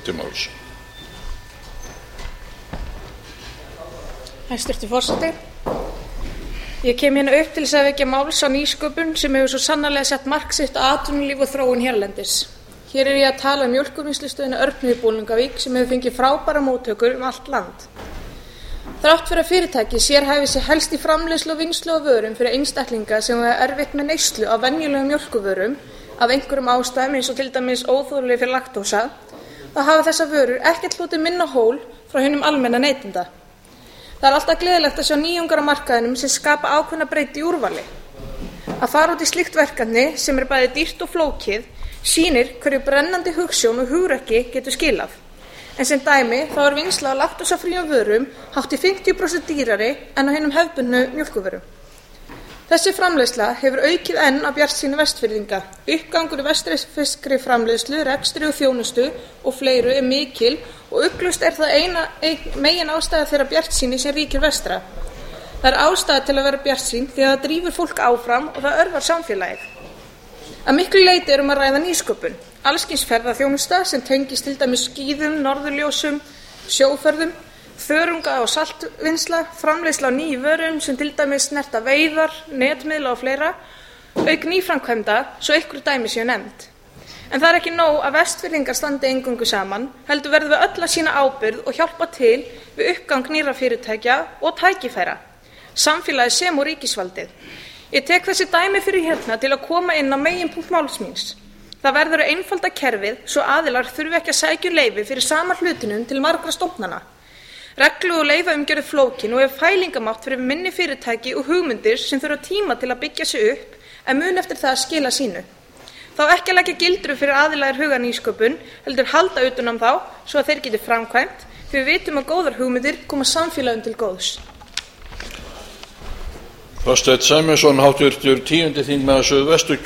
til máls. Hæstvirtur forseti. Ég kem hérna upp til þess að vekja máls á nýsköpun sem hefur svo sannarlega sett mark sitt á atvinnulíf og þróun hérlendis. Hér er ég að tala um mjólkurvinnslustöðina Örnu í Bolungarvík sem hefur fengið frábæra móttökur allt land. Þrátt fyrir að fyrirtæki sérhæfi sig helst í framleiðslu og vinnslu á vörum fyrir einstaklinga sem hafa erfitt með neyslu á venjulegum mjólkurvörum af einhverjum ástæðum eins og til dæmis óþolið fyrir laktósa, þá hafa þessar vörur ekkert hlotið minna hól frá hinum almenna neytenda. Það er alltaf gleðilegt að sjá nýjungar á markaðinum sem skapa ákveðna breytt í úrvali. Að fara út í slíkt verkefni sem er bæði dýrt og flókið sýnir hverju brennandi hugsjón og hugrekki getur skilað. En sem dæmi þá er vinnsla á laktósafríum vörum hátt í 50% dýrari en á hinum hefðbundnu mjólkurvörum. Þessi framleiðsla hefur aukið enn á bjartsýni Vestfirðinga. Uppgangur í vestfirskri framleiðslu, rekstri og þjónustu og fleiru er mikil og ugglaust er það megin ástæða þeirra bjartsýni sem ríkir vestra. Það er ástæða til að vera bjartsýn því að það drífur fólk áfram og það örvar samfélagið. Að miklu leyti er að ræða nýsköpun. Alls kyns ferðaþjónusta sem tengist til dæmis skíðum, norðurljósum, sjóferðum, þörunga- og saltvinnsla, framleiðsla á nýjum vörum sem til dæmis snerta veiðar, netmiðla og fleira, auk nýframkvæmda svo einhver dæmi séu nefnd. En það er ekki nóg að Vestfirðingar standi eingöngu saman, heldur verðum við öll að sýna ábyrgð og hjálpa til við uppgang nýrra fyrirtækja og tækifæra, samfélagið sem og ríkisvaldið. Ég tek þessi dæmi fyrir hérna til að koma inn á meginpunkt máls míns. Það verður að einfalda kerfið svo aðilar þurfi ekki að sækja leyfi fyrir sama hlutinum til margra stofnana. Reglu- og leyfaumgjörð flókin og er fælingamátt fyrir minni fyrirtæki og hugmyndir sem þurfa tíma til að byggja sig upp en mun eftir það að skila sínu. Þá ekki að leggja gildru fyrir aðilar huga nýsköpun, heldur halda utan þá svo að þeir geti framkvæmt, því við vitum að góðar hugmyndir koma samfélagum til góðs. Þorsteinn Sæmundsson, háttvirtur 10. þingmaður Suðvestur